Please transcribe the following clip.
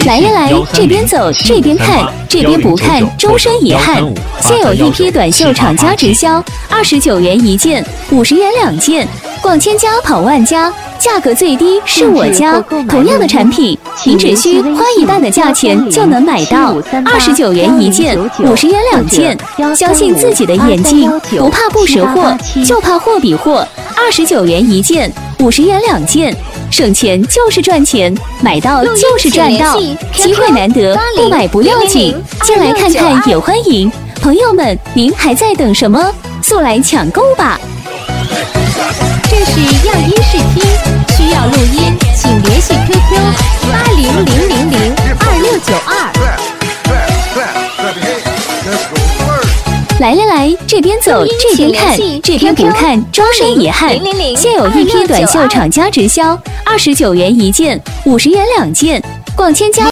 来呀来，这边走这边看，这边不看终身遗憾。现有一批短袖厂家直销，29元一件，50元2件，逛千家跑万家，价格最低是我家。同样的产品，您只需花1半的价钱就能买到，29元一件，50元2件。相信自己的眼睛，不怕不识货，就怕货比货。29元一件，50元2件。省钱就是赚钱，买到就是赚到，机会难得，不买不要紧，进来看看也欢迎。朋友们，您还在等什么？速来抢购吧！ 这是样音试听，需要录音，请联系 QQ8000022692。 来来来，这边走这边看，这边不看终身遗憾。现有一批短袖厂家直销，29元一件，50元2件，逛千家。